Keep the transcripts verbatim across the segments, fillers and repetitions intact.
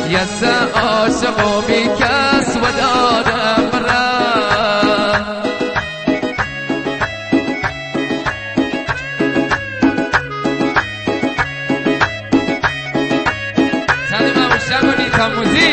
یسه عاشق و بی کس و دادم برم سلام و شمونی تموزی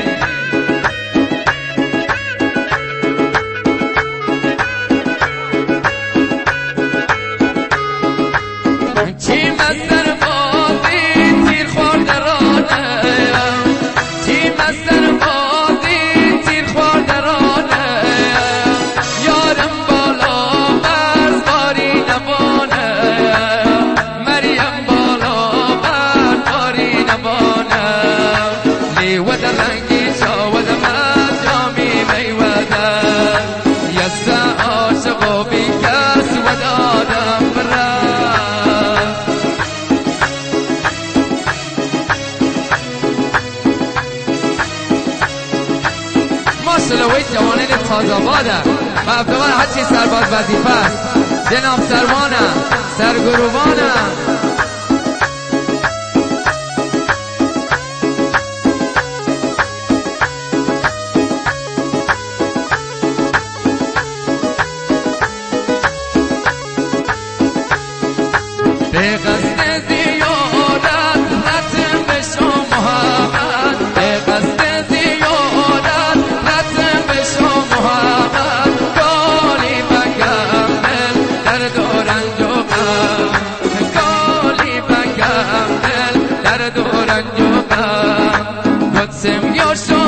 چی مستر بازی تیر خورده رانه چی مستر بازی تیر خورده رانه یارم بالا برز باری نبانه مریم بالا برز باری نبانه لیوده رنگی شاوده من جامی میوده یسه عاشق و بی کس و دادم ماشالله جوانه تازه باده و افتوار هرچی سرباز وظیفه است جناب سروانه سرگروانه به قصد زیادت رتم به شما محمد به قصد زیادت رتم به شما محمد گالی بگم دل در دورنج و غم گالی بگم دل در دورنج و غم قدسم یا شما